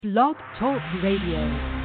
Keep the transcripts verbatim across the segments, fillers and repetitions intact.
Blog Talk Radio.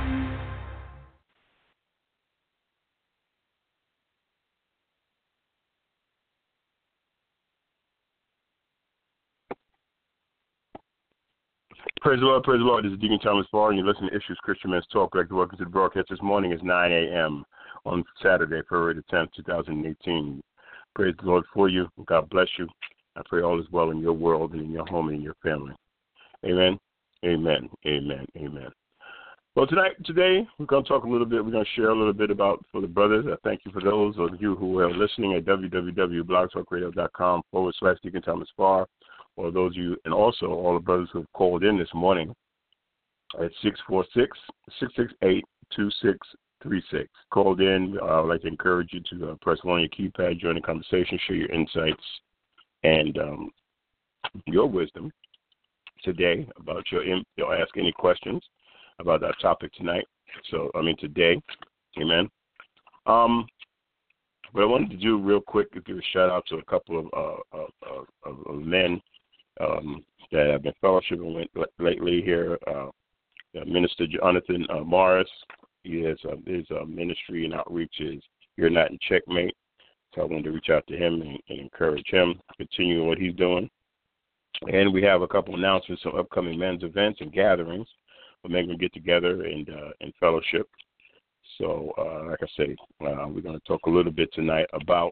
Praise the Lord, praise the Lord. This is Deacon Thomas Barr, and you're listening to Issues Christian Men's Talk. I'd like to welcome to the broadcast this morning. It's nine a.m. on Saturday, February the tenth, twenty eighteen. Praise the Lord for you. God bless you. I pray all is well in your world and in your home and in your family. Amen, amen, amen, amen. Well, tonight, today, we're going to talk a little bit. We're going to share a little bit about, for the brothers, I thank you for those of you who are listening at www.blogtalkradio.com forward slash Deacon Thomas Barr. Or those of you, and also all the brothers who have called in this morning at six four six, six six eight, two six three six. Called in, uh, I'd like to encourage you to uh, press one on your keypad, join the conversation, share your insights and um, your wisdom today about your, in, you'll ask any questions about our topic tonight. So, I mean, today, amen. Um, what I wanted to do real quick is give a shout out to a couple of, uh, of, of, of men Um, that I've been fellowshipping with lately here. Uh, Minister Jonathan uh, Morris, he has uh, his uh, ministry and outreach is You're Not in Checkmate. So I wanted to reach out to him and, and encourage him to continue what he's doing. And we have a couple announcements of upcoming men's events and gatherings where men can get together and uh, and fellowship. So, uh, like I say, uh, we're going to talk a little bit tonight about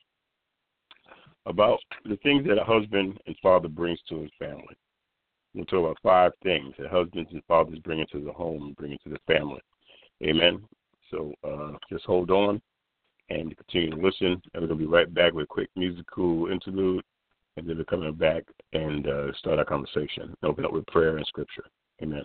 about the things that a husband and father brings to his family. We'll talk about five things that husbands and fathers bring into the home and bring into the family. Amen. So uh, just hold on and continue to listen. And we're going to be right back with a quick musical interlude, and then we're coming back and uh, start our conversation. Open up with prayer and scripture. Amen.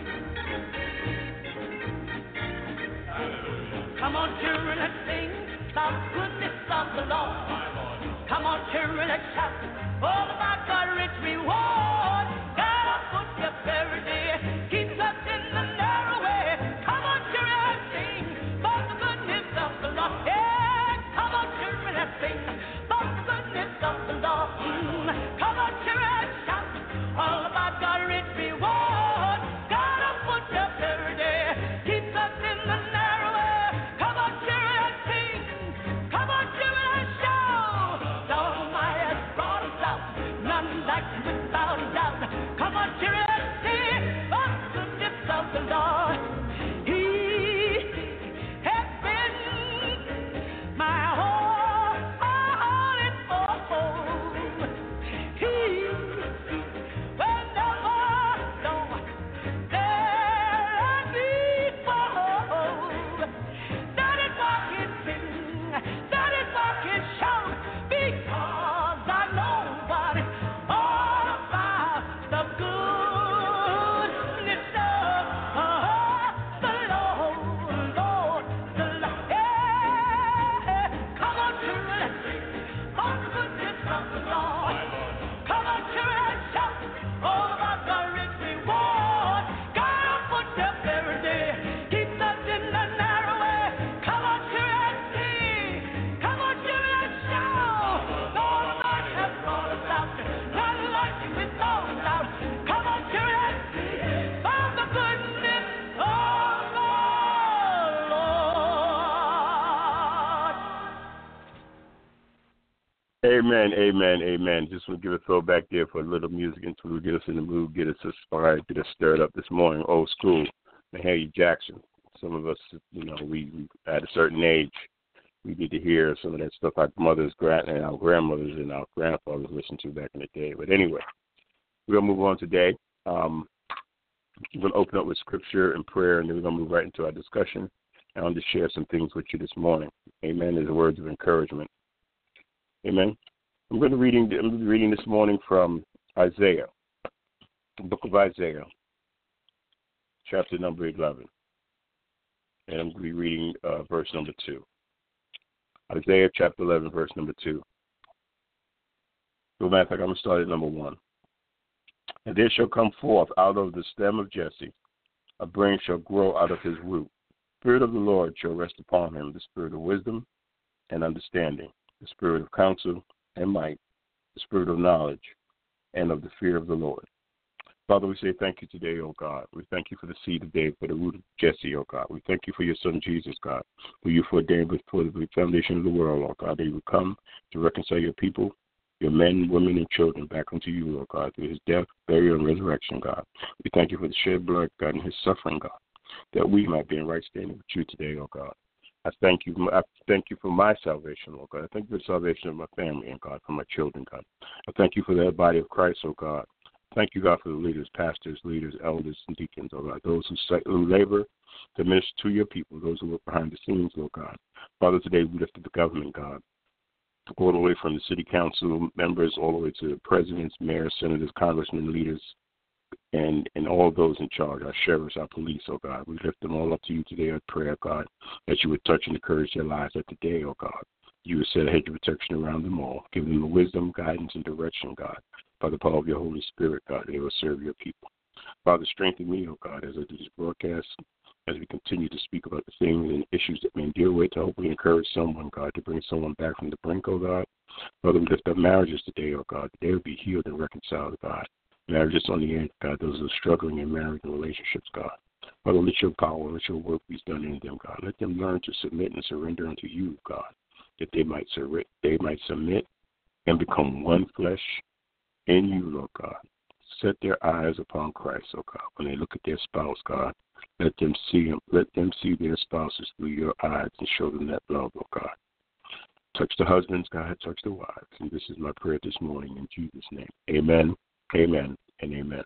Come on, children, let's sing the goodness of the Lord. Come on, children, let's shout all about God's rich reward. God, I put you every day, keeps us in the narrow way. Come on, children, let's sing for the goodness of the Lord. Yeah, come on, children, let's sing for the goodness of the Lord. Mm. Come on, children, let's shout all about God's rich reward. God, I put you every day, keeps us in the narrow way. Come on, children, let's sing. Come on, children, let's shout. None like without a doubt. Come on, children, let's see of the goodness of the Lord. He has been my all, all in all. He will never, no, let me fall. That is why he sing, that is why he shout, because I know what Amen, amen, amen. Just want to give a throwback there for a little music until we get us in the mood, get us inspired, get us stirred up this morning. Old school, Mahalia Jackson. Some of us, you know, we, we at a certain age, we get to hear some of that stuff our mothers, grand, and our grandmothers and our grandfathers listened to back in the day. But anyway, we're going to move on today. Um, we're going to open up with scripture and prayer, and then we're going to move right into our discussion. I want to share some things with you this morning. Amen. There's words of encouragement. Amen. I'm going to reading. I'm going to be reading this morning from Isaiah, the book of Isaiah, chapter number eleven, and I'm going to be reading uh, verse number two. Isaiah chapter eleven, verse number two. So, matter of fact, I'm going to start at number one. And there shall come forth out of the stem of Jesse a branch shall grow out of his root. The Spirit of the Lord shall rest upon him, the spirit of wisdom and understanding, the spirit of counsel and might, the spirit of knowledge, and of the fear of the Lord. Father, we say thank you today, O God. We thank you for the seed of David, for the root of Jesse, O God. We thank you for your son, Jesus, God, who you ordained before the foundation of the world, O God, that he would come to reconcile your people, your men, women, and children back unto you, O God, through his death, burial, and resurrection, God. We thank you for the shed blood, God, and his suffering, God, that we might be in right standing with you today, O God. I thank you. I thank you for my salvation, Lord God. I thank you for the salvation of my family, and God, for my children, God. I thank you for that body of Christ, O God. Thank you, God, for the leaders, pastors, leaders, elders, and deacons, oh God, those who, who labor to minister to your people, those who work behind the scenes, oh God. Father, today we lift up the government, God, all the way from the city council members all the way to the presidents, mayors, senators, congressmen, leaders, and, and all those in charge, our sheriffs, our police, oh God. We lift them all up to you today in prayer, God, that you would touch and encourage their lives at today, oh God. You would set a hedge of protection around them all, give them the wisdom, guidance, and direction, God. By the power of your Holy Spirit, God, they will serve your people. Father, strengthen me, oh God, as I do this broadcast, as we continue to speak about the things and issues that may deal with, to hopefully encourage someone, God, to bring someone back from the brink, oh God. Father, we lift up marriages today, oh God, that they will be healed and reconciled, God. Marriages on the end, God, those who are struggling in marriage and relationships, God. Father, let your power, let your work be done in them, God. Let them learn to submit and surrender unto you, God, that they might sur- they might submit and become one flesh in you, Lord God. Set their eyes upon Christ, oh God. When they look at their spouse, God, let them see him, let them see their spouses through your eyes and show them that love, oh God. Touch the husbands, God, touch the wives. And this is my prayer this morning in Jesus' name. Amen, amen, and amen.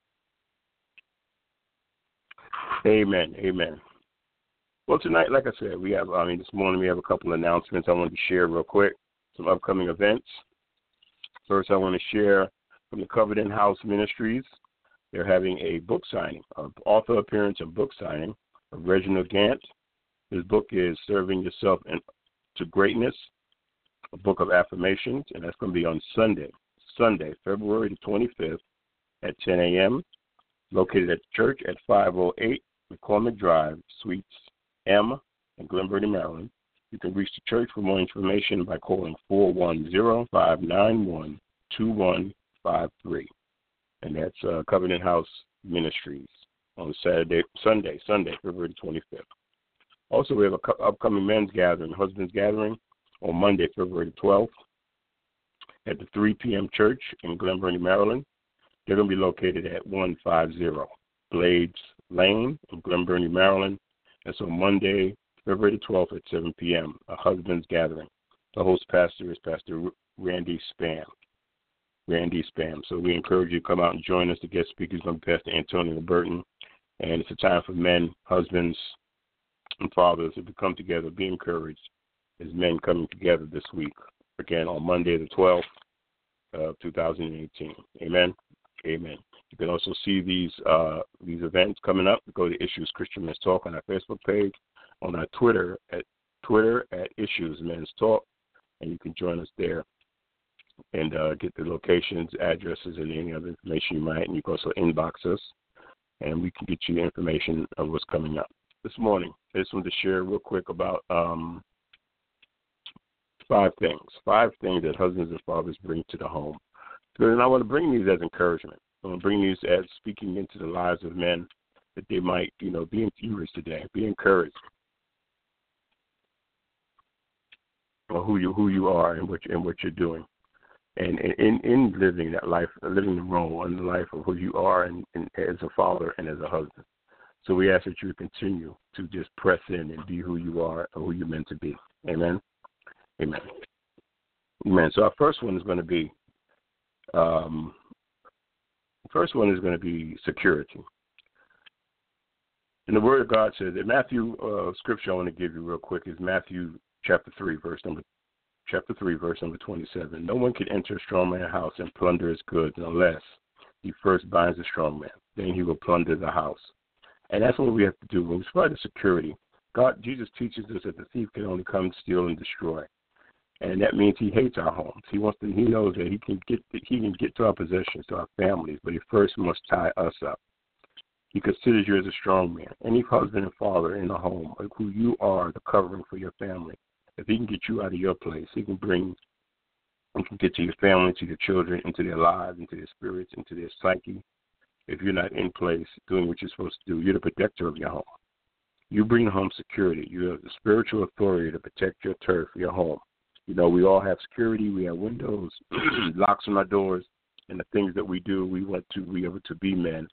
Amen, amen. Well, tonight, like I said, we have, I mean, this morning we have a couple of announcements I wanted to share real quick, some upcoming events. First, I want to share from the Covenant House Ministries. They're having a book signing, an author appearance and book signing of Reginald Gant. His book is Serving Yourself to Greatness, a book of affirmations, and that's going to be on Sunday, Sunday, February the twenty-fifth at ten a.m., located at the church at five oh eight McCormick Drive, Suites M in Glen Burnie, Maryland. You can reach the church for more information by calling four one zero, five nine one, two one five three. And that's uh, Covenant House Ministries on Saturday, Sunday, Sunday, February twenty-fifth. Also, we have an upcoming men's gathering, husbands gathering, on Monday, February twelfth at the three p.m. church in Glen Burnie, Maryland. They're going to be located at one fifty Blades Lane in Glen Burnie, Maryland. That's on Monday, February twelfth at seven p.m., a husband's gathering. The host pastor is Pastor Randy Spam. Randy Spam. So we encourage you to come out and join us. The guest speakers are Pastor Antonio Burton. And it's a time for men, husbands, and fathers to come together, be encouraged as men coming together this week. Again, on Monday the twelfth of two thousand eighteen. Amen. Amen. You can also see these uh, these events coming up. Go to Issues Christian Men's Talk on our Facebook page, on our Twitter at Twitter at Issues Men's Talk, and you can join us there and uh, get the locations, addresses, and any other information you might. And you can also inbox us, and we can get you information of what's coming up. This morning, I just wanted to share real quick about um, five things, five things that husbands and fathers bring to the home. And I want to bring these as encouragement. I want to bring these as speaking into the lives of men that they might, you know, be encouraged today, be encouraged on who you who you are and what you, and what you're doing, and in in living that life, living the role and the life of who you are, and, and as a father and as a husband. So we ask that you continue to just press in and be who you are and who you're meant to be. Amen. Amen. Amen. So our first one is going to be. Um, the first one is going to be security. And the Word of God says that Matthew uh, scripture I want to give you real quick is Matthew chapter three, verse number chapter three, verse number twenty-seven. No one can enter a strong man's house and plunder his goods unless he first binds the strong man. Then he will plunder the house. And that's what we have to do when we provide the security. God, Jesus teaches us that the thief can only come, steal, and destroy. And that means he hates our homes. He wants to. He knows that he can get he can get to our possessions, to our families, but he first must tie us up. He considers you as a strong man. Any husband and father in the home, like who you are, the covering for your family. If he can get you out of your place, he can bring, he can get to your family, to your children, into their lives, into their spirits, into their psyche, if you're not in place doing what you're supposed to do. You're the protector of your home. You bring home security. You have the spiritual authority to protect your turf, your home. You know, we all have security. We have windows, locks on our doors, and the things that we do, we want to be able to be men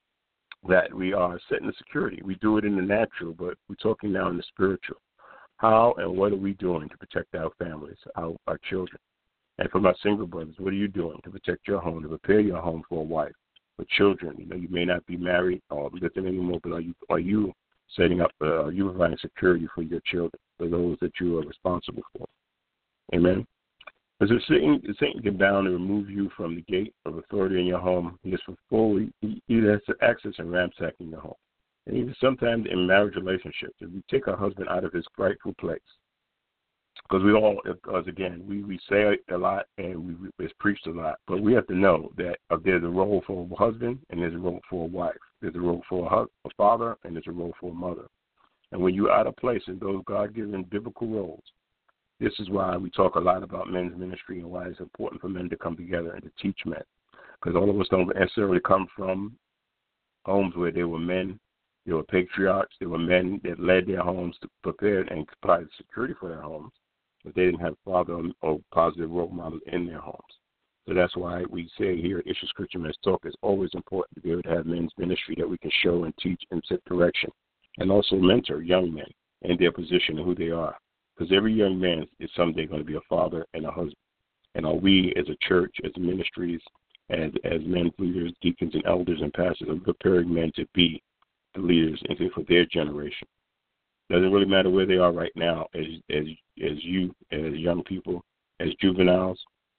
that we are setting the security. We do it in the natural, but we're talking now in the spiritual. How and what are we doing to protect our families, our, our children? And for my single brothers, what are you doing to protect your home, to prepare your home for a wife, for children? You know, you may not be married or living anymore, but are you are you setting up, uh, are you providing security for your children, for those that you are responsible for? Amen. Because if Satan, if Satan can bound and remove you from the gate of authority in your home, he is fully, he, he has access and ransacking your home. And even sometimes in marriage relationships, if we take our husband out of his rightful place, because we all, because again, we, we say a lot and we, we it's preached a lot, but we have to know that uh, there's a role for a husband and there's a role for a wife. There's a role for a, hus- a father and there's a role for a mother. And when you're out of place in those God-given biblical roles, this is why we talk a lot about men's ministry and why it's important for men to come together and to teach men. Because all of us don't necessarily come from homes where there were men, there were patriarchs, there were men that led their homes to prepare and provide security for their homes, but they didn't have father or positive role models in their homes. So that's why we say here at Issues Christian Men's Talk, it's always important to be able to have men's ministry that we can show and teach and set direction, and also mentor young men in their position and who they are. Because every young man is someday going to be a father and a husband. And are we as a church, as ministries, as as men, leaders, deacons, and elders and pastors are preparing men to be the leaders and for their generation? Doesn't really matter where they are right now as as as you, as young people, as juveniles.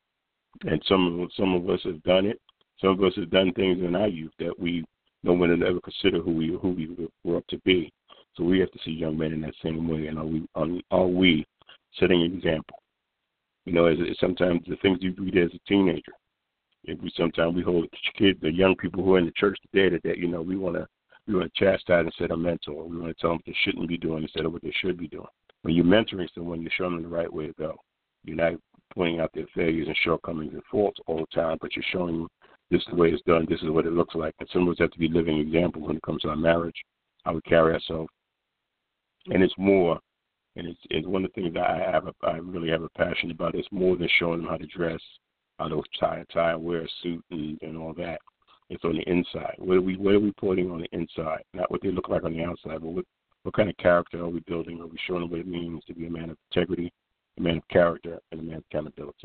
And some of some of us have done it. Some of us have done things in our youth that we no one would ever consider who we who we were up to be. So we have to see young men in that same way, and are we are we setting an example? You know, as, as sometimes the things you read as a teenager, if we sometimes we hold kids, the young people who are in the church today, that, that you know we want to we want to chastise instead of mentor. We want to tell them what they shouldn't be doing instead of what they should be doing. When you're mentoring someone, you're showing them the right way to go. You're not pointing out their failures and shortcomings and faults all the time, but you're showing them this is the way it's done, this is what it looks like. And some of us have to be living examples when it comes to our marriage, how we carry ourselves. And it's more, and it's, it's one of the things that I have, a, I really have a passion about. It's more than showing them how to dress, how to tie a tie, wear a suit, and, and all that. It's on the inside. What are we, what are we putting on the inside? Not what they look like on the outside, but what, what kind of character are we building? Are we showing them what it means to be a man of integrity, a man of character, and a man of accountability?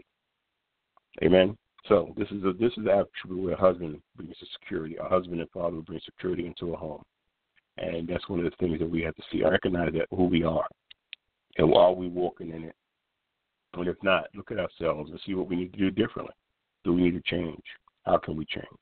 Amen. So this is a, this is actually where a husband brings the security. A husband and father bring security into a home. And that's one of the things that we have to see. I recognize that who we are, and are we walking in it? And if not, look at ourselves and see what we need to do differently. Do we need to change? How can we change?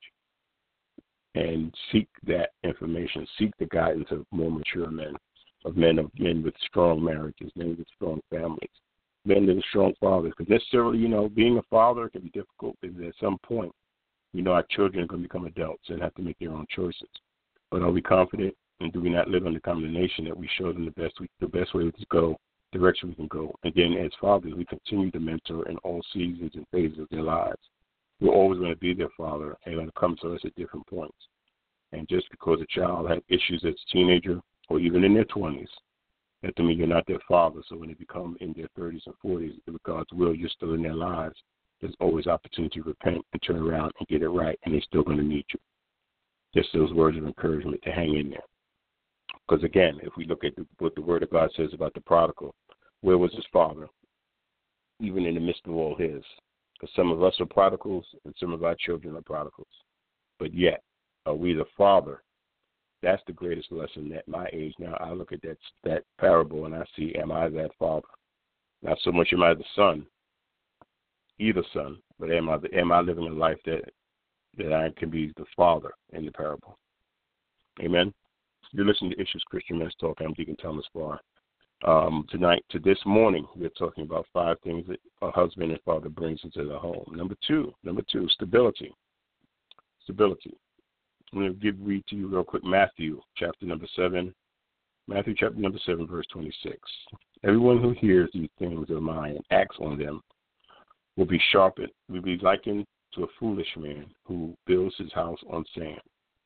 And seek that information. Seek the guidance of more mature men, of men of men with strong marriages, men with strong families, men with strong fathers. Because necessarily, you know, being a father can be difficult because at some point, we know our children are going to become adults and have to make their own choices. But are we confident? And do we not live under condemnation that we show them the best we, the best way to go, direction we can go? And then as fathers, we continue to mentor in all seasons and phases of their lives. We're always going to be their father and going to come to us at different points. And just because a child had issues as a teenager or even in their twenties, that doesn't mean you're not their father. So when they become in their thirties and forties, if God's will, you're still in their lives, there's always opportunity to repent and turn around and get it right, and they're still going to need you. Just those words of encouragement to hang in there. Because, again, if we look at the, what the Word of God says about the prodigal, where was his father, even in the midst of all his? Because some of us are prodigals and some of our children are prodigals. But yet, are we the father? That's the greatest lesson at my age now. I look at that that parable and I see, am I that father? Not so much am I the son, either son, but am I, the, am I living a life that, that I can be the father in the parable? Amen? You're listening to Issues Christian Men's Talk. I'm Deacon Thomas Barr. Um, tonight, to this morning, we're talking about five things that a husband and father brings into the home. Number two, number two, stability. Stability. I'm going to give read to you real quick Matthew chapter number seven. Matthew chapter number seven, verse twenty-six. Everyone who hears these things of mine and acts on them will be sharpened, will be likened to a foolish man who builds his house on sand.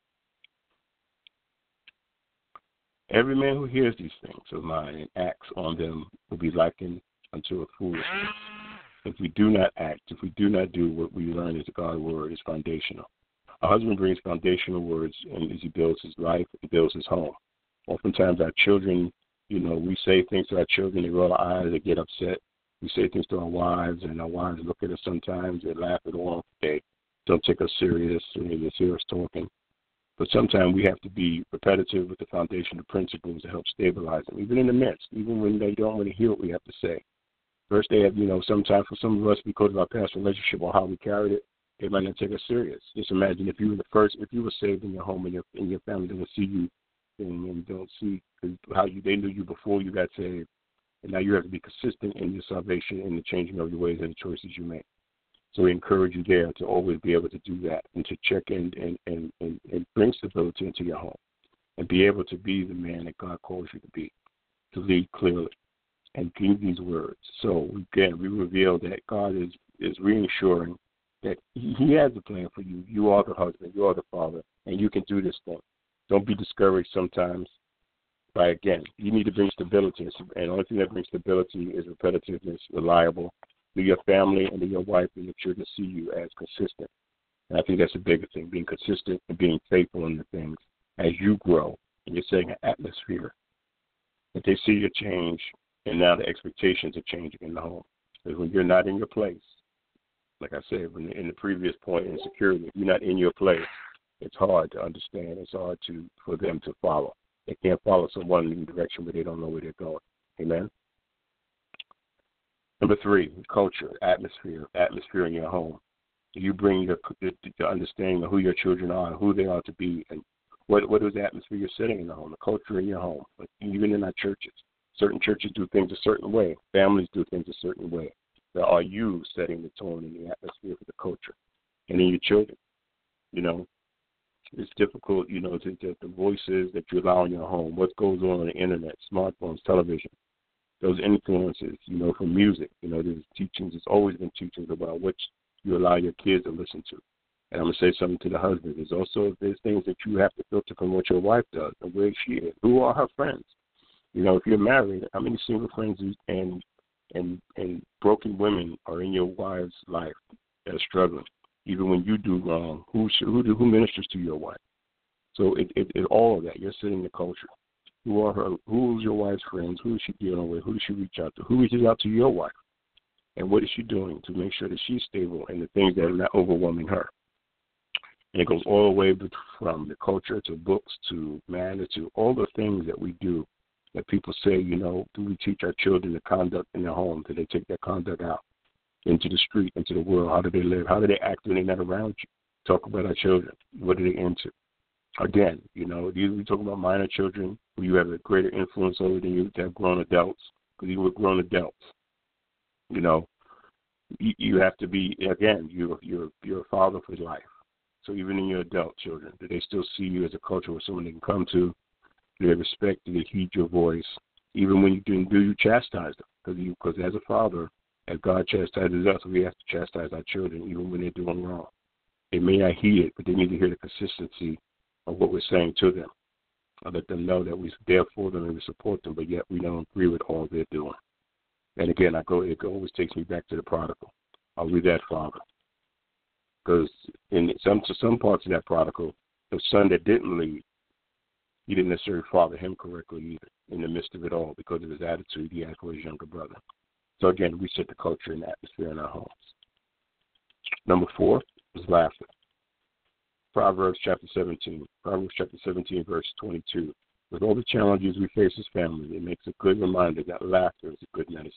Every man who hears these things of mine and acts on them will be likened unto a fool. If we do not act, if we do not do what we learn is God's word is foundational. A husband brings foundational words and as he builds his life and builds his home. Oftentimes our children, you know, we say things to our children, they roll our eyes, they get upset. We say things to our wives, and our wives look at us sometimes, they laugh it off, they don't take us serious, and they hear us talking. But sometimes we have to be repetitive with the foundation of principles to help stabilize them, even in the midst, even when they don't want to hear what we have to say. First, they have, you know, sometimes for some of us, because of our past relationship or how we carried it, they might not take us serious. Just imagine if you were the first, if you were saved in your home and your, and your family didn't see you and, and don't see how you, they knew you before you got saved. And now you have to be consistent in your salvation and the changing of your ways and the choices you make. So we encourage you there to always be able to do that and to check in and, and, and, and bring stability into your home and be able to be the man that God calls you to be, to lead clearly and give these words. So again, we reveal that God is, is reassuring that he, he has a plan for you. You are the husband, you are the father, and you can do this thing. Don't be discouraged sometimes. By again, you need to bring stability, and the only thing that brings stability is repetitiveness, reliable. To your family and to your wife and your children see you as consistent. And I think that's a bigger thing, being consistent and being faithful in the things as you grow. And you're setting an atmosphere that they see your change, and now the expectations are changing in the home. Because when you're not in your place, like I said when in the previous point in security, if you're not in your place, it's hard to understand. It's hard to for them to follow. They can't follow someone in the direction where they don't know where they're going. Amen? Number three, culture, atmosphere, atmosphere in your home. You bring your the, the understanding of who your children are, who they are to be, and what what is the atmosphere you're setting in the home, the culture in your home. Like even in our churches, certain churches do things a certain way. Families do things a certain way. But are you setting the tone and the atmosphere for the culture and in your children? You know, it's difficult, you know, to, to the voices that you allow in your home, what goes on on the internet, smartphones, television, those influences, you know, from music. You know, there's teachings, there's always been teachings about what you allow your kids to listen to. And I'm going to say something to the husband. There's also there's things that you have to filter from what your wife does and where she is. Who are her friends? You know, if you're married, how many single friends and and and broken women are in your wife's life that are struggling? Even when you do wrong, who should, who, do, who ministers to your wife? So it, it, it all of that, you're setting the culture. Who are her? Who's your wife's friends? Who is she dealing with? Who does she reach out to? Who reaches out to your wife? And what is she doing to make sure that she's stable and the things that are not overwhelming her? And it goes all the way from the culture to books to manner to all the things that we do that people say, you know, do we teach our children the conduct in their home? Do they take that conduct out into the street, into the world? How do they live? How do they act when they're not around you? Talk about our children. What are they into? Again, you know, we talk about minor children who you have a greater influence over than you have grown adults, because you were grown adults. You know, you, you have to be, again, you're, you're, you're a father for life. So even in your adult children, do they still see you as a culture where someone they can come to? Do they respect? Do they heed your voice? Even when you do, do you chastise them? Because you, because as a father, as God chastises us, we have to chastise our children even when they're doing wrong. They may not heed it, but they need to hear the consistency of what we're saying to them. I let them know that we're there for them and we support them, but yet we don't agree with all they're doing. And again, I go. It always takes me back to the prodigal. Are we that father? Because in some to some parts of that prodigal, the son that didn't lead, he didn't necessarily father him correctly either in the midst of it all because of his attitude he had for his younger brother. So again, we set the culture and atmosphere in our homes. Number four is laughter. Proverbs chapter seventeen. Proverbs chapter seventeen, verse twenty-two. With all the challenges we face as families, it makes a good reminder that laughter is a good medicine.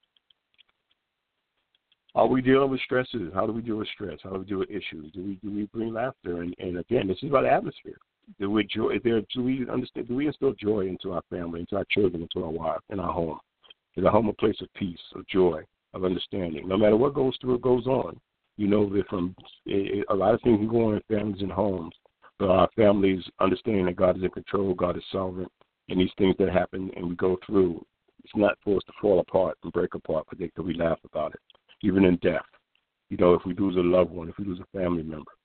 Are we dealing with stresses? How do we deal with stress? How do we deal with issues? Do we do we bring laughter? And, and again, this is about atmosphere. Do we joy? Is there, do we understand? Do we instill joy into our family, into our children, into our wives, in our home? Is our home a place of peace, of joy, of understanding? No matter what goes through, it goes on. You know that from it, a lot of things can go on in families and homes, but our families understanding that God is in control, God is sovereign, and these things that happen and we go through, it's not for us to fall apart and break apart, but they, we laugh about it. Even in death, you know, if we lose a loved one, if we lose a family member,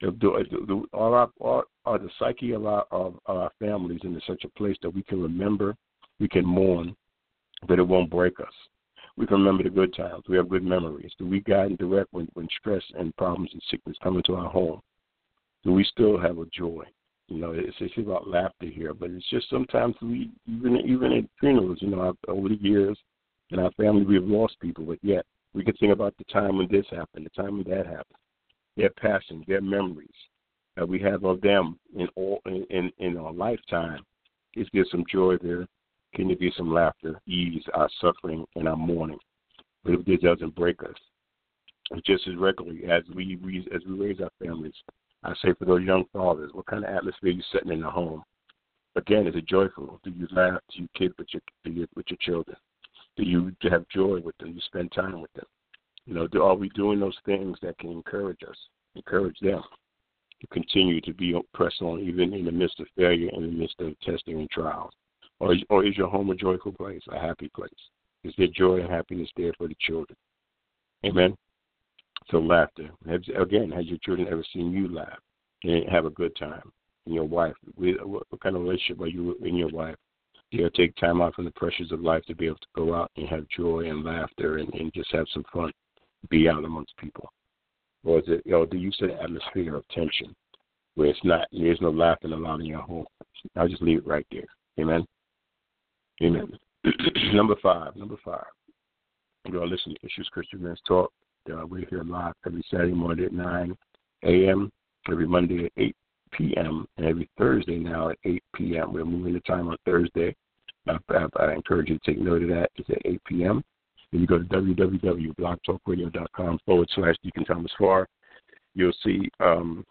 Do, do, do, are, our, are, are the psyche of our, of our families in such a place that we can remember, we can mourn, but it won't break us? We can remember the good times. We have good memories. Do we guide and direct when, when stress and problems and sickness come into our home? Do we still have a joy? You know, it's, it's about laughter here, but it's just sometimes we, even even at funerals, you know, our, over the years in our family, we have lost people, but yet we can think about the time when this happened, the time when that happened, their passions, their memories that we have of them in all in, in, in our lifetime. It gives some joy there. Can there be some laughter, ease our suffering and our mourning? But if it doesn't break us, just as regularly as we, we as we raise our families, I say for those young fathers, what kind of atmosphere are you setting in the home? Again, is it joyful? Do you laugh? Do you kid with your with your children? Do you have joy with them? Do you spend time with them? You know, do, are we doing those things that can encourage us, encourage them to continue to be pressed on, even in the midst of failure, in the midst of testing and trials? Or, or is your home a joyful place, a happy place? Is there joy and happiness there for the children? Amen. So laughter. Has, again, has your children ever seen you laugh and have a good time? And your wife, what, what kind of relationship are you and your wife? Do you take time out from the pressures of life to be able to go out and have joy and laughter and, and just have some fun, be out amongst people? Or is it, you know, do you set an atmosphere of tension where it's not, there's no laughter allowed in your home? I'll just leave it right there. Amen. Amen. Number five. Number five. You are listening to Issues Christian Men's Talk. Uh, we're here live every Saturday morning at nine a.m., every Monday at eight p.m., and every Thursday now at eight p.m. We're moving the time on Thursday. I, I, I encourage you to take note of that. It's at eight p.m. If you go to w w w dot blog talk radio dot com forward slash Deacon Thomas Farr, you'll see um,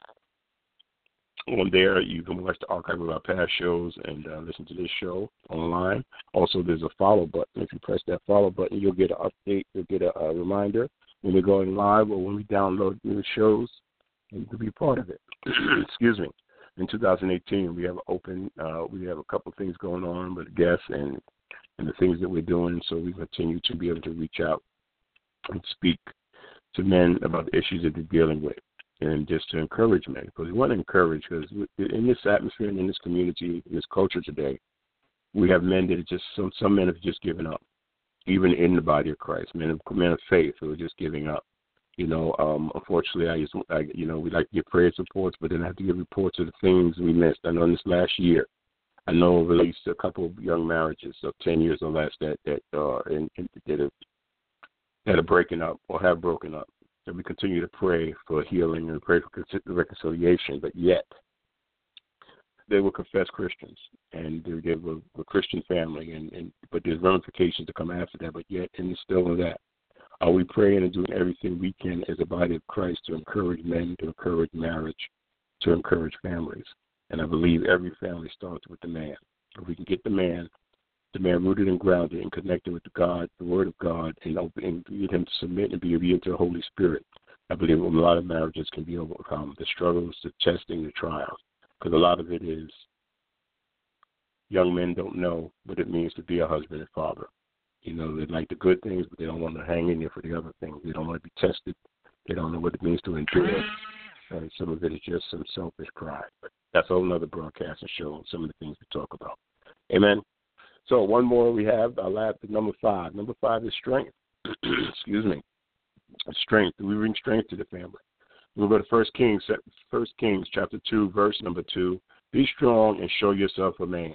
on there you can watch the archive of our past shows and uh, listen to this show online. Also, there's a follow button. If you press that follow button, you'll get an update. You'll get a, a reminder when we're going live or when we download new shows, and you can be part of it. Excuse me. In two thousand eighteen, we have open. Uh, we have a couple of things going on with guests and and the things that we're doing. So we continue to be able to reach out and speak to men about the issues that they're dealing with, and just to encourage men, because we want to encourage. Because in this atmosphere and in this community, in this culture today, we have men that are just some some men have just given up. Even in the body of Christ, men of, men of faith who are just giving up. You know, um, unfortunately, I just, I, you know, we like to give praise reports, but then I have to give reports of the things we missed. I know in this last year, I know of at least a couple of young marriages of ten years or less that that are in, in, that are that are breaking up or have broken up. And we continue to pray for healing and pray for reconciliation, but yet they will confess Christians, and they, they were a Christian family, and, and but there's ramifications to come after that. But yet, in the still of that, are we praying and doing everything we can as a body of Christ to encourage men, to encourage marriage, to encourage families? And I believe every family starts with the man. If we can get the man, the man rooted and grounded and connected with the God, the Word of God, and, and get him to submit and be obedient to the Holy Spirit, I believe a lot of marriages can be overcome. The struggles, the testing, the trials. Because a lot of it is young men don't know what it means to be a husband and father. You know, they like the good things, but they don't want to hang in there for the other things. They don't want to be tested. They don't know what it means to endure. And some of it is just some selfish pride. But that's a whole other broadcast and show on some of the things we talk about. Amen. So one more we have. Our last, number five. Number five is strength. Excuse me. Strength. We bring strength to the family. We'll go to First Kings, First Kings chapter two, verse number two. Be strong and show yourself a man.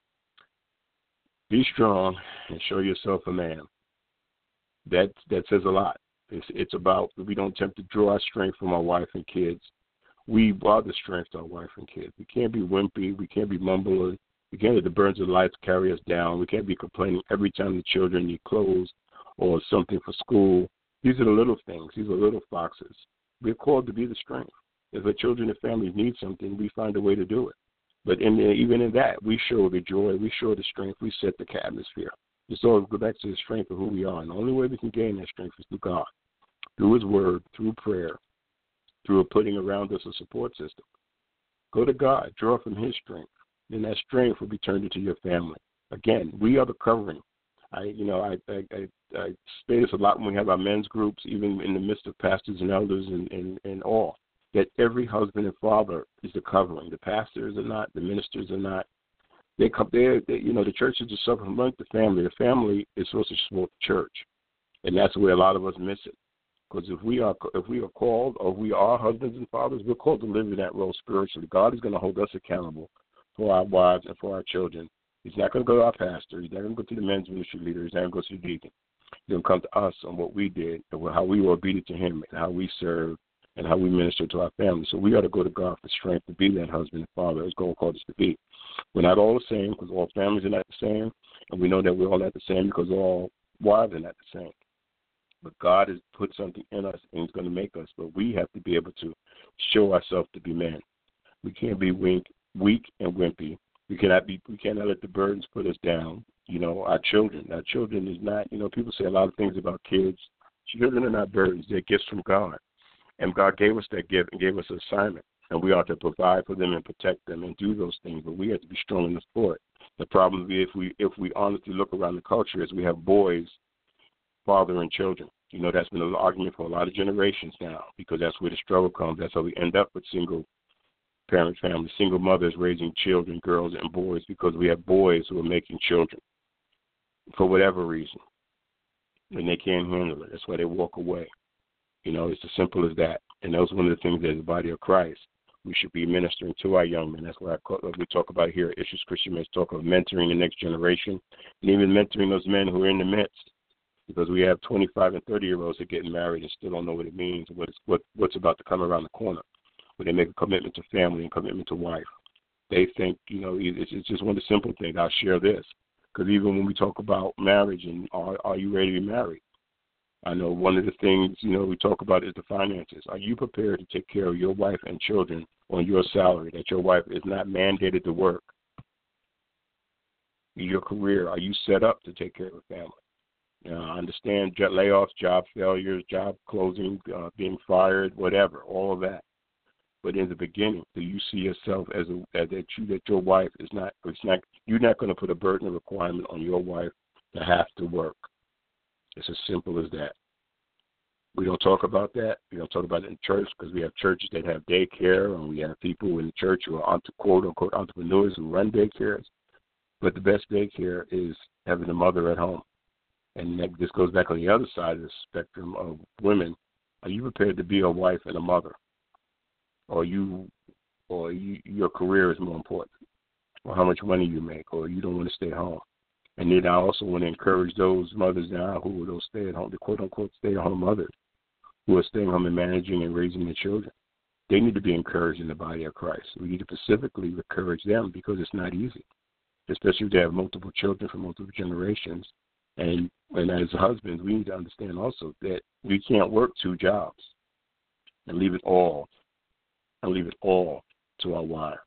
Be strong and show yourself a man. That that says a lot. It's, it's about we don't attempt to draw our strength from our wife and kids. We are the strength to our wife and kids. We can't be wimpy. We can't be mumbling. We can't let the burdens of life carry us down. We can't be complaining every time the children need clothes or something for school. These are the little things. These are little foxes. We're called to be the strength. If our children and families need something, we find a way to do it. But in the, even in that, we show the joy, we show the strength, we set the atmosphere. It's all go back to the strength of who we are. And the only way we can gain that strength is through God, through His Word, through prayer, through putting around us a support system. Go to God, draw from His strength, and that strength will be turned into your family. Again, we are the covering. I, you know, I, I, I, I say this a lot when we have our men's groups, even in the midst of pastors and elders and, and, and all. that every husband and father is the covering. The pastors are not. The ministers are not. They come there. You know, the church is the supplement the family. The family is supposed to support the church, and that's where a lot of us miss it. Because if we are if we are called, or we are husbands and fathers, we're called to live in that role spiritually. God is going to hold us accountable for our wives and for our children. He's not going to go to our pastor. He's not going to go to the men's ministry leader. He's not going to go to the deacon. He's going to come to us on what we did and how we were obedient to him and how we served and how we minister to our family. So we ought to go to God for strength to be that husband and father as God called us to be. We're not all the same because all families are not the same, and we know that we're all not the same because all wives are not the same. But God has put something in us, and he's going to make us. But we have to be able to show ourselves to be men. We can't be weak, weak and wimpy. We cannot be. We cannot let the burdens put us down. You know, our children. Our children is not. You know, people say a lot of things about kids. Children are not burdens. They're gifts from God, and God gave us that gift and gave us an assignment, and we ought to provide for them and protect them and do those things. But we have to be strong enough for it. The problem is if we if we honestly look around the culture is we have boys fathering children. You know, that's been an argument for a lot of generations now because that's where the struggle comes. That's how we end up with single parent families, single mothers raising children, girls and boys, because we have boys who are making children for whatever reason, and they can't handle it. That's why they walk away. You know, it's as simple as that. And that's one of the things as the body of Christ we should be ministering to our young men. That's what I call, we talk about here at Issues Christian Men's talk of mentoring the next generation and even mentoring those men who are in the midst. Because we have twenty-five and thirty-year-olds that are getting married and still don't know what it means, what, what what's about to come around the corner. When they make a commitment to family and commitment to wife, they think, you know, it's, it's just one of the simple things. I'll share this. Because even when we talk about marriage and are, are you ready to be married? I know one of the things, you know, we talk about is the finances. Are you prepared to take care of your wife and children on your salary, that your wife is not mandated to work? Your career, are you set up to take care of a family? Uh, I understand jet layoffs, job failures, job closing, uh, being fired, whatever, all of that. But in the beginning, do you see yourself as a as that you that your wife is not it's not you're not going to put a burden or requirement on your wife to have to work. It's as simple as that. We don't talk about that. We don't talk about it in church because we have churches that have daycare and we have people in the church who are quote unquote entrepreneurs who run daycares. But the best daycare is having a mother at home. And that this goes back on the other side of the spectrum of women. Are you prepared to be a wife and a mother? Or you, or you, your career is more important? Or how much money you make? Or you don't want to stay home? And then I also want to encourage those mothers now who are those stay-at-home, the quote-unquote stay-at-home mothers, who are staying home and managing and raising their children. They need to be encouraged in the body of Christ. We need to specifically encourage them because it's not easy, especially if they have multiple children from multiple generations. And, and as husbands, we need to understand also that we can't work two jobs and leave it all, and leave it all to our wives.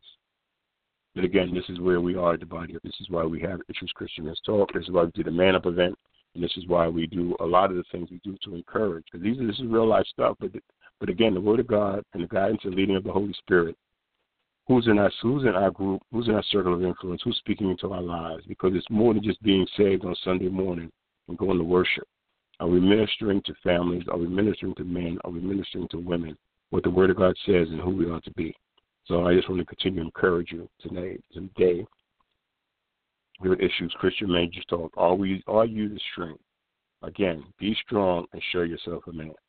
But again, this is where we are at the body. This is why we have Issues Christian Men's Talk. This is why we do the Man Up event, and this is why we do a lot of the things we do to encourage. Because these are this is real life stuff. But but again, the Word of God and the guidance and leading of the Holy Spirit. Who's in our who's in our group? Who's in our circle of influence? Who's speaking into our lives? Because it's more than just being saved on Sunday morning and going to worship. Are we ministering to families? Are we ministering to men? Are we ministering to women? What the Word of God says and who we ought to be. So I just want to continue to encourage you today. Today, here at Issues Christian Men Just Talk. Are we? Are you the strength? Again, be strong and show yourself a man.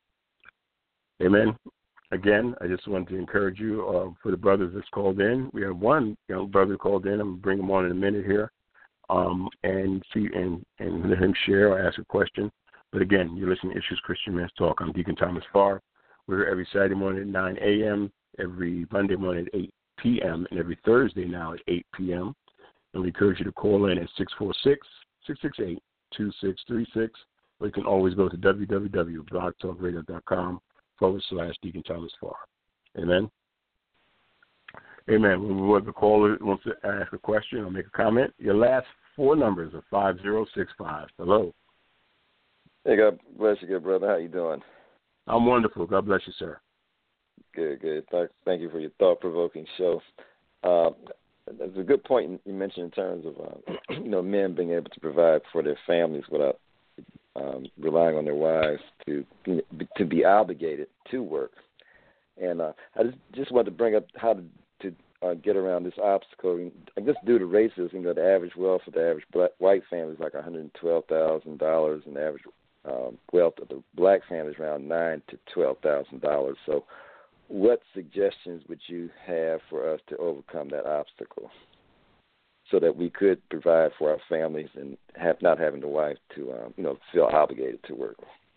Amen. Again, I just wanted to encourage you uh, for the brothers that's called in. We have one young brother called in. I'm going to bring him on in a minute here um, and see and, and let him share or ask a question. But again, you're listening to Issues Christian Men's Talk. I'm Deacon Thomas Farr. We're here every Saturday morning at nine a.m., every Monday morning at eight p.m., and every Thursday now at eight p.m. And we encourage you to call in at six four six, six six eight, two six three six, or you can always go to w w w dot blog talk radio dot com forward slash Deacon Thomas Farr. Amen. Amen. When the caller wants to ask a question or make a comment, your last four numbers are five zero six five. Hello. Hey, God bless you, good brother. How you doing? I'm wonderful. God bless you, sir. Good, good. Thank you for your thought-provoking show. Uh, that's a good point you mentioned in terms of uh, you know men being able to provide for their families without um, relying on their wives to to be obligated to work. And uh, I just, just wanted to bring up how to, to uh, get around this obstacle. And just due to racism, you know, the average wealth of the average black, white family is like one hundred twelve thousand dollars, and the average um, wealth of the black family is around nine to twelve thousand dollars. So, what suggestions would you have for us to overcome that obstacle, so that we could provide for our families and have not having the wife to, um, you know, feel obligated to work?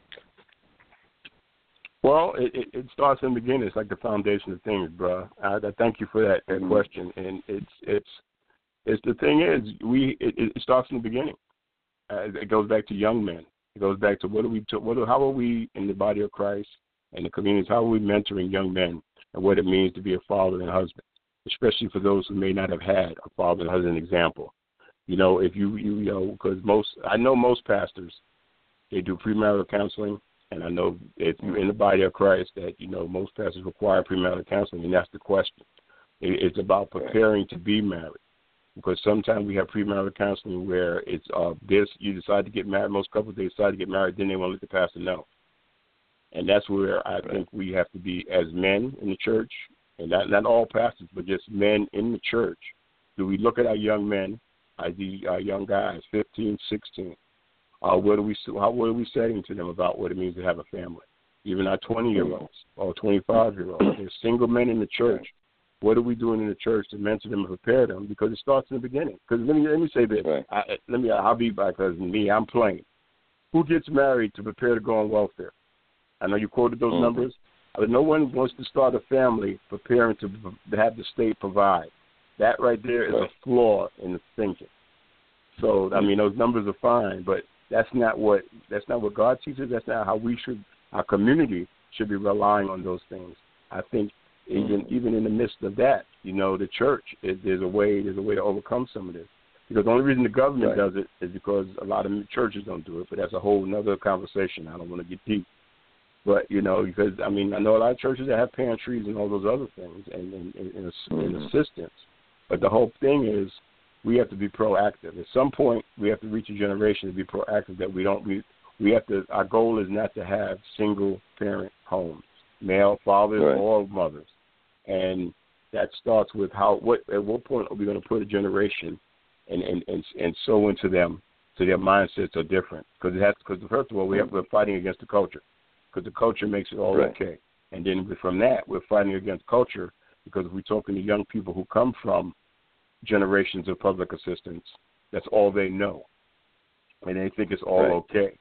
Well, it, it, it starts in the beginning. It's like the foundation of things, bro. I, I thank you for that, that mm-hmm. question. And it's it's it's the thing is we it, it starts in the beginning. Uh, it goes back to young men. It goes back to what are we to, what are, how are we in the body of Christ and the communities? How are we mentoring young men and what it means to be a father and husband, especially for those who may not have had a father and husband example. You know, if you you, you know, because most I know most pastors, they do premarital counseling. And I know if you're in the body of Christ that, you know, most pastors require premarital counseling, and that's the question. It, it's about preparing to be married. Because sometimes we have premarital counseling where it's uh, this, you decide to get married. Most couples, they decide to get married, then they want to let the pastor know. And that's where I right. think we have to be as men in the church, and not, not all pastors, but just men in the church. Do we look at our young men, our, our young guys, fifteen, sixteen, Uh, what are we how what are we saying to them about what it means to have a family? Even our twenty-year-olds or twenty-five-year-olds. There's single men in the church. What are we doing in the church to mentor them and prepare them? Because it starts in the beginning. Because let me let me say this. Right. I, let me I'll be back because me I'm plain. Who gets married to prepare to go on welfare? I know you quoted those mm-hmm. numbers, but no one wants to start a family preparing to, to have the state provide. That right there is right. a flaw in the thinking. So I mean those numbers are fine, but That's not what that's not what God teaches. That's not how we should. Our community should be relying on those things. I think even mm-hmm. even in the midst of that, you know, the church is there's a way there's a way to overcome some of this. Because the only reason the government right. does it is because a lot of churches don't do it. But that's a whole other conversation. I don't want to get deep. But you know, because I mean, I know a lot of churches that have pantries and all those other things and and, and, and mm-hmm. assistance. But the whole thing is, we have to be proactive. At some point, we have to reach a generation to be proactive. That we don't. We we have to. Our goal is not to have single parent homes, male fathers right. or mothers, and that starts with how. What at what point are we going to put a generation, and and and, and sow into them, so their mindsets are different? Because it has. Because first of all, we have we're fighting against the culture, because the culture makes it all right. okay, and then from that, we're fighting against culture because if we're talking to young people who come from generations of public assistance, that's all they know, and they think it's all right. okay.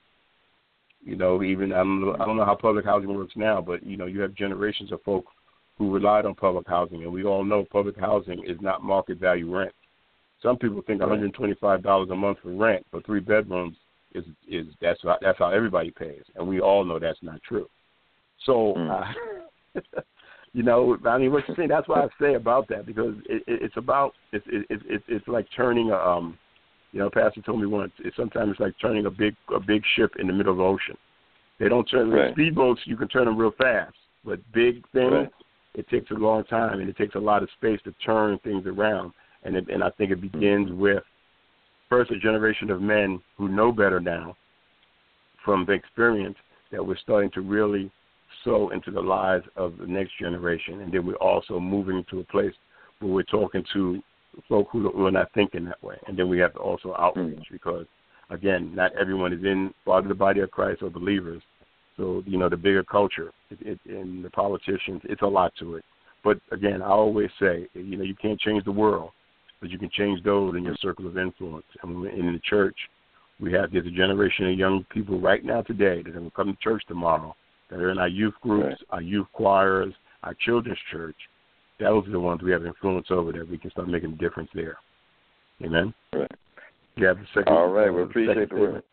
You know, even I don't, I don't know how public housing works now, but you know, you have generations of folk who relied on public housing, and we all know public housing is not market value rent. Some people think right. one hundred twenty-five dollars a month for rent for three bedrooms is is that's how, that's how everybody pays, and we all know that's not true. So. Mm. Uh, You know, I mean, what you're saying, that's what I say about that, because it, it, it's about, it's it, it, it's like turning a, um, you know, Pastor told me once, it's sometimes it's like turning a big a big ship in the middle of the ocean. They don't turn, right. speedboats, you can turn them real fast, but big things, right. it takes a long time, and it takes a lot of space to turn things around. And it, and I think it begins with, first, a generation of men who know better now from the experience that we're starting to really sow into the lives of the next generation. And then we're also moving to a place where we're talking to folk who are not thinking that way. And then we have to also outreach mm-hmm. because, again, not everyone is in part of the body of Christ or believers. So, you know, the bigger culture it, it, and the politicians, it's a lot to it. But, again, I always say, you know, you can't change the world, but you can change those in your circle of influence. And in the church, we have there's a generation of young people right now today that will come to church tomorrow that are in our youth groups, right. our youth choirs, our children's church. Those are the ones we have influence over that we can start making a difference there. Amen? Right. You have the second. All right. We appreciate the word.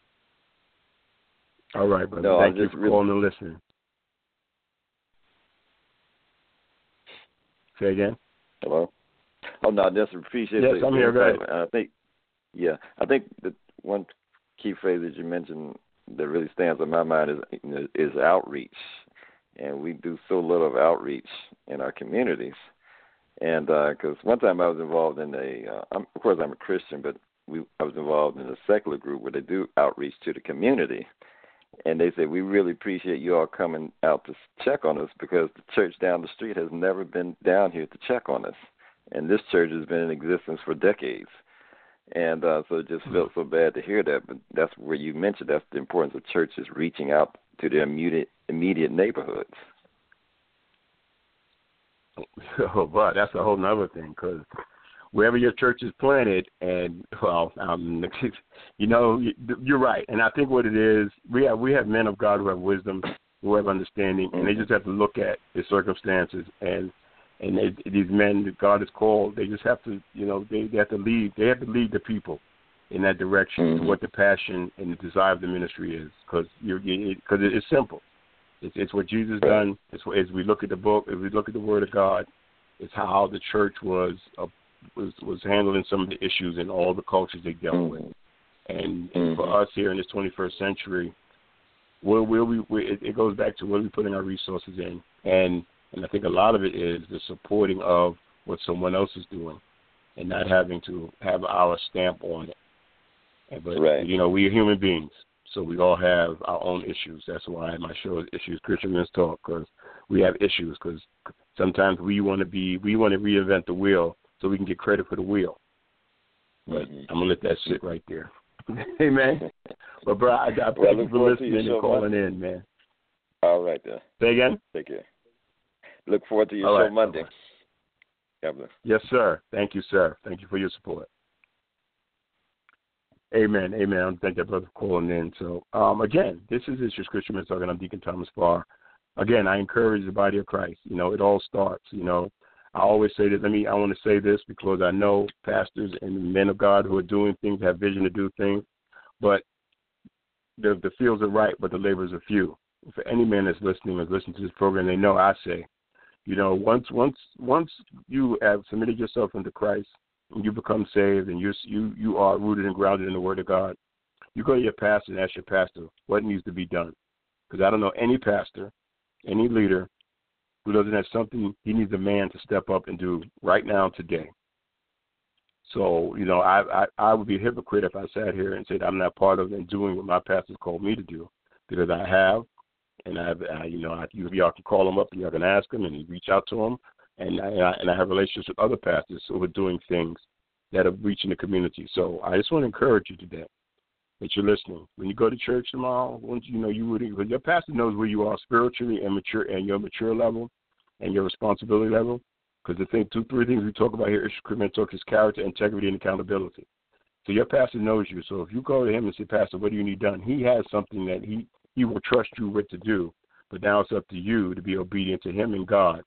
All right, brother. No, Thank you for really... calling and listening. Say again? Hello? Oh, no, I just appreciate yes, the Yes, I'm here. Go ahead. I think, yeah, I think the one key phrase that you mentioned that really stands in my mind is is outreach, and we do so little of outreach in our communities. And because uh, one time I was involved in a, uh, I'm, of course I'm a Christian, but we I was involved in a secular group where they do outreach to the community, and they said, we really appreciate you all coming out to check on us because the church down the street has never been down here to check on us. And this church has been in existence for decades. And uh, so it just felt so bad to hear that. But that's where you mentioned that's the importance of churches reaching out to their immediate, immediate neighborhoods. Oh, but that's a whole nother thing, because wherever your church is planted, and well, um, you know, you're right. And I think what it is, we have we have men of God who have wisdom, who have understanding, and they just have to look at the circumstances, and and they, these men that God has called, they just have to, you know, they, they have to lead. They have to lead the people in that direction, mm-hmm. to what the passion and the desire of the ministry is, because you because it, it's simple. It's, it's what Jesus done. It's what, as we look at the book, as we look at the Word of God, it's how the church was uh, was was handling some of the issues in all the cultures they dealt mm-hmm. with. And, and mm-hmm. for us here in this twenty-first century, where will we? Where it, it goes back to where we putting our resources in, and and I think a lot of it is the supporting of what someone else is doing, and not having to have our stamp on it. And, but right. you know, we are human beings. So we all have our own issues. That's why my show is Issues Christian Men's Talk, because we have issues. Because sometimes we want to be, we want to reinvent the wheel so we can get credit for the wheel. But mm-hmm. I'm gonna let that sit right there. Amen. But bro, I, I thank well, you for listening and calling Monday. in, man. All right, then. Say again. Take care. Look forward to your all show right. Monday. Right. God bless. Yes, sir. Thank you, sir. Thank you for your support. Amen, amen. I thank that brother for calling in. So, um, again, this is Issues Christian Men's Talk, and I'm Deacon Thomas Farr. Again, I encourage the body of Christ. You know, it all starts. You know, I always say that. Let me. I want to say this because I know pastors and men of God who are doing things have vision to do things, but the the fields are right, but the labors are few. For any man that's listening or listening to this program, they know I say, you know, once once once you have submitted yourself unto Christ, and you become saved, and you you you are rooted and grounded in the Word of God, you go to your pastor and ask your pastor what needs to be done. Because I don't know any pastor, any leader, who doesn't have something he needs a man to step up and do right now today. So, you know, I I, I would be a hypocrite if I sat here and said I'm not part of and doing what my pastor's called me to do, because I have, and I have, I, you know, I, you, y'all can call him up and y'all can ask him and reach out to him. And I, and I have relationships with other pastors who are doing things that are reaching the community. So I just want to encourage you today that you're listening. When you go to church tomorrow, once you know you would, because your pastor knows where you are spiritually and mature, and your mature level, and your responsibility level. Because the thing, two, three things we talk about here, Issues Christian Men's Talk, is character, integrity, and accountability. So your pastor knows you. So if you go to him and say, Pastor, what do you need done? He has something that he he will trust you with to do. But now it's up to you to be obedient to him and God,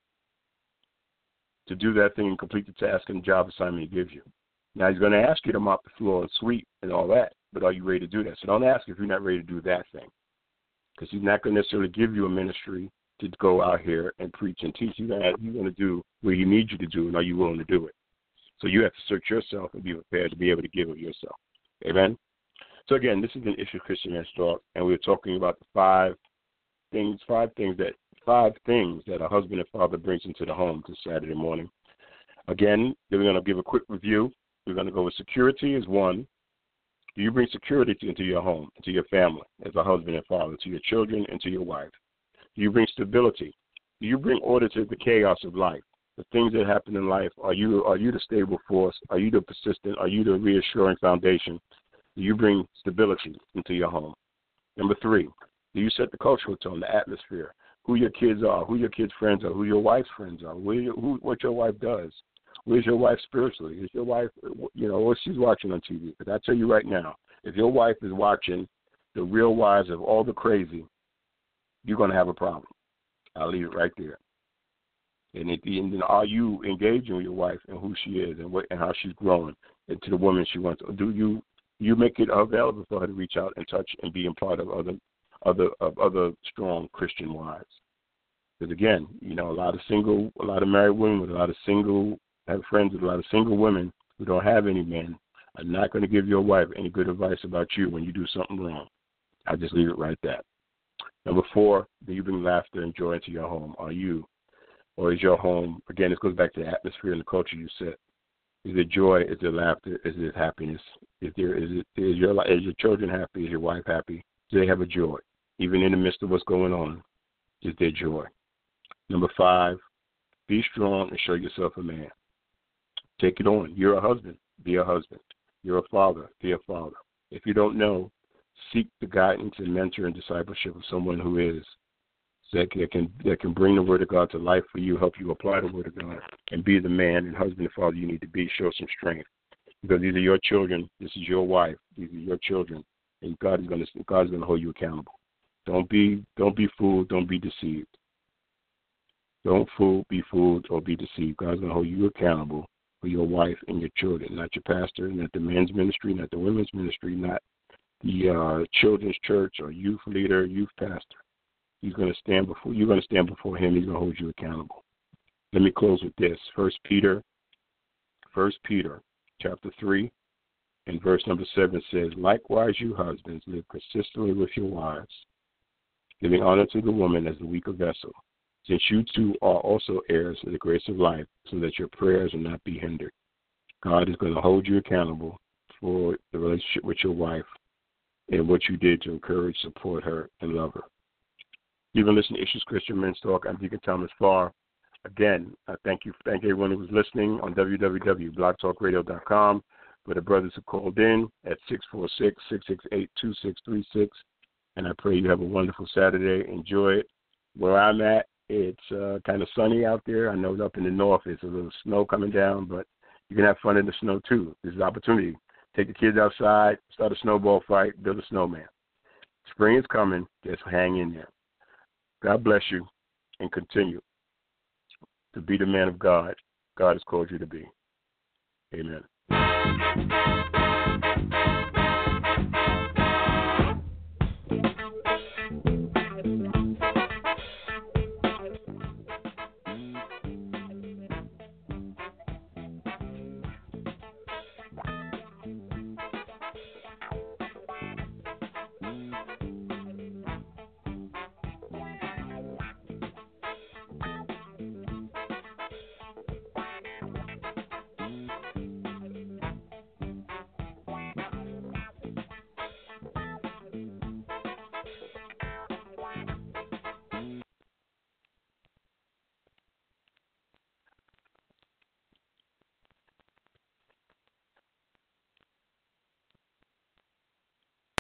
to do that thing and complete the task and job assignment he gives you. Now, he's going to ask you to mop the floor and sweep and all that, but are you ready to do that? So don't ask if you're not ready to do that thing, because he's not going to necessarily give you a ministry to go out here and preach and teach. You're going to, you're going to do what he needs you to do, and are you willing to do it? So you have to search yourself and be prepared to be able to give of yourself. Amen? So, again, this is an Issue Christian Men's Talk, and we're talking about the five things, five things that Five things that a husband and father brings into the home this Saturday morning. Again, we're going to give a quick review. We're going to go with security is one. Do you bring security into your home, into your family, as a husband and father, to your children and to your wife? Do you bring stability? Do you bring order to the chaos of life? The things that happen in life, are you are you the stable force? Are you the persistent? Are you the reassuring foundation? Do you bring stability into your home? Number three, do you set the cultural tone, the atmosphere? Who your kids are, who your kids' friends are, who your wife's friends are, where your, who, what your wife does. Where's your wife spiritually? Is your wife, you know, what she's watching on T V? Because I tell you right now, if your wife is watching The Real Wives of All the Crazy, you're going to have a problem. I'll leave it right there. And, it, and then are you engaging with your wife and who she is and what and how she's growing into the woman she wants? Or do you you make it available for her to reach out and touch and be a part of other other of other strong Christian wives? Because again, you know, a lot of single, a lot of married women with a lot of single, I have friends with a lot of single women who don't have any men are not going to give your wife any good advice about you when you do something wrong. I just leave it right there. Number four, do you bring laughter and joy into your home? Are you, or is your home, again, this goes back to the atmosphere and the culture you set. Is it joy? Is it laughter? Is it happiness? Is there, is it, is your, is your children happy? Is your wife happy? Do they have a joy? even in the midst of what's going on, is their joy. Number five, be strong and show yourself a man. Take it on. You're a husband. Be a husband. You're a father. Be a father. If you don't know, seek the guidance and mentor and discipleship of someone who is, that can that can bring the Word of God to life for you, help you apply the Word of God, and be the man and husband and father you need to be. Show some strength, because these are your children. This is your wife. These are your children, and God is going to God is going to hold you accountable. Don't be don't be fooled. Don't be deceived. Don't fool, be fooled, or be deceived. God's going to hold you accountable for your wife and your children, not your pastor, not the men's ministry, not the women's ministry, not the uh, children's church or youth leader, youth pastor. He's going to stand before you're going to stand before him. He's going to hold you accountable. Let me close with this. First Peter, First Peter, chapter three, and verse number seven says, "Likewise, you husbands, live consistently with your wives, giving honor to the woman as the weaker vessel, since you two are also heirs of the grace of life, so that your prayers will not be hindered." God is going to hold you accountable for the relationship with your wife and what you did to encourage, support her, and love her. You've been listening to Issues Christian Men's Talk. I'm Deacon Thomas Farr. Again, I thank you, thank everyone who was listening on w w w dot blog talk radio dot com. For the brothers who called in at six four six, six six eight, two six three six. And I pray you have a wonderful Saturday. Enjoy it. Where I'm at, it's uh, kind of sunny out there. I know up in the north it's a little snow coming down, but you can have fun in the snow too. This is an opportunity. Take the kids outside, start a snowball fight, build a snowman. Spring is coming. Just hang in there. God bless you, and continue to be the man of God God has called you to be. Amen.